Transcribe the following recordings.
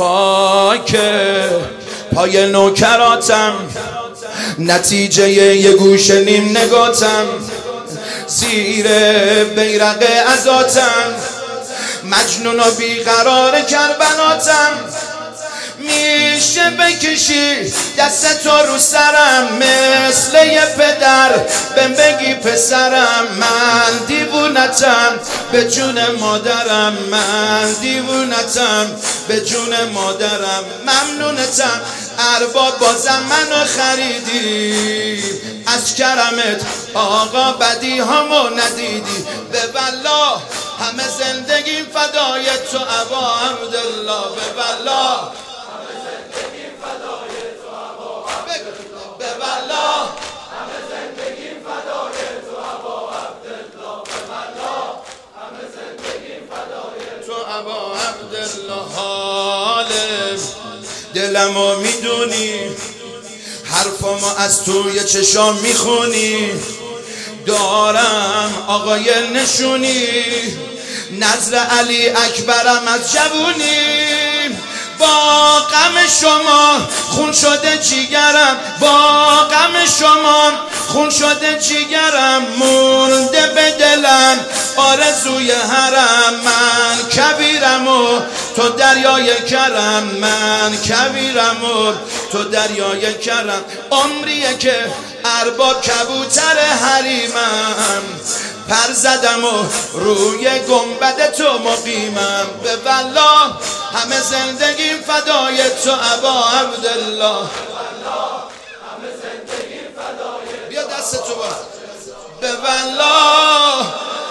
خاک پای نوکراتم، نتیجه یه گوشه نیم نگاتم، زیر بیرق عزاتم، مجنون و بیقرار کربلاتم. میشه بکشی دست تو رو سرم مثل یه پدر بهم بگی پسرم، من دیوونتم به جون مادرم، من دیوونتم به جون مادرم. ممنونتم ارباب بازم منو خریدی، از کرمت آقا بدی همو ندیدی. به والله همه زندگیم فدای تو ابا عبدالله، به والله همه زندگیم فدای تو ابا عبدالله، به والله همه زندگیم فدای تو ابا عبدالله، به والله همه زندگیم فدای تو ابا عبدالله. حال دلمو میدونی، حرفمو از توی چشام میخونی، دارم آقای نشونی، نظر علی اکبرم از جوونی. با غم شما خون شده جیگرم، با غم شما خون شده جیگرم، مونده به دلم آرزوی حرم. من کبیرم و تو دریای کرم، من کبیرم و تو دریای کرم. عمریه که ارباب کبوتر حریمم، پر زدم و روی گنبد تو مقیمم. به والله همه زندگیم فدای تو ابا عبدالله، همه زندگیم فدای. بیا دست تو با به والله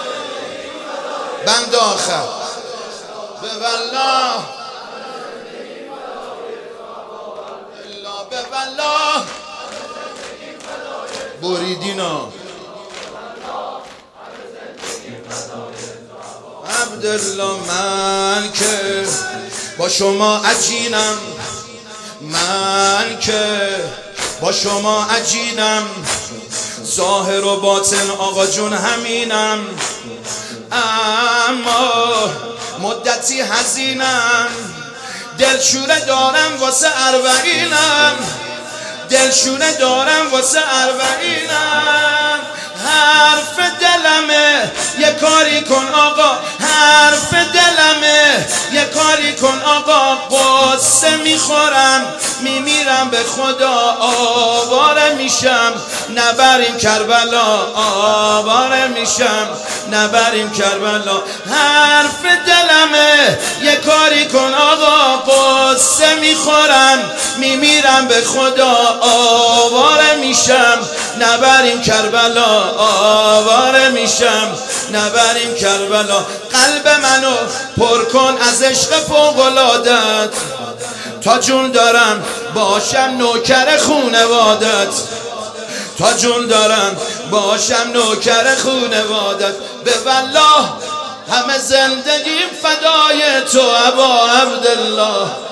بند آخر، به والله به والله بریدینا عبدالله. من که با شما عجینم، من که با شما عجینم، ظاهر و باطن آقا جون همینم، اما مدتی حزینم، دلشوره دارم واسه اربعینم، دلشوره دارم واسه اربعینم. حرف دلمه یه کاری کن آقا، حرف دلمه یه کاری کن آقا. قصه میخورم میمیرم به خدا، آواره میشم نبریم کربلا، آواره میشم نبریم کربلا. حرف دلمه یه کاری کن آقا، قصه میخورم میمیرم به خدا، آواره میشم نبریم کربلا، آواره میشم نبریم کربلا. قلب منو پر کن از عشق فوق‌العادت، تا جون دارم باشم نوکر خونوادت، تا جون دارم باشم نوکر خونوادت. به والله همه زندگیم فدای تو ابا عبدالله.